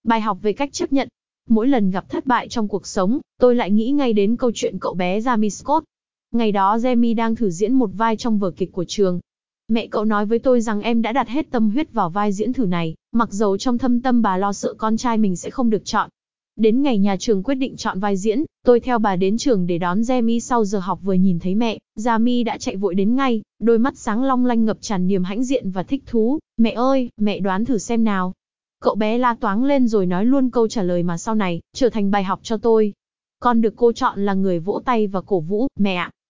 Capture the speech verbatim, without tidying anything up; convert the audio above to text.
Bài học về cách chấp nhận. Mỗi lần gặp thất bại trong cuộc sống, tôi lại nghĩ ngay đến câu chuyện cậu bé Jamie Scott. Ngày đó Jamie đang thử diễn một vai trong vở kịch của trường. Mẹ cậu nói với tôi rằng em đã đặt hết tâm huyết vào vai diễn thử này, mặc dầu trong thâm tâm bà lo sợ con trai mình sẽ không được chọn. Đến ngày nhà trường quyết định chọn vai diễn, tôi theo bà đến trường để đón Jamie sau giờ học. Vừa nhìn thấy mẹ, Jamie đã chạy vội đến ngay, đôi mắt sáng long lanh ngập tràn niềm hãnh diện và thích thú. Mẹ ơi, mẹ đoán thử xem nào. Cậu bé la toáng lên rồi nói luôn câu trả lời mà sau này trở thành bài học cho tôi. Con được cô chọn là người vỗ tay và cổ vũ. Mẹ ạ,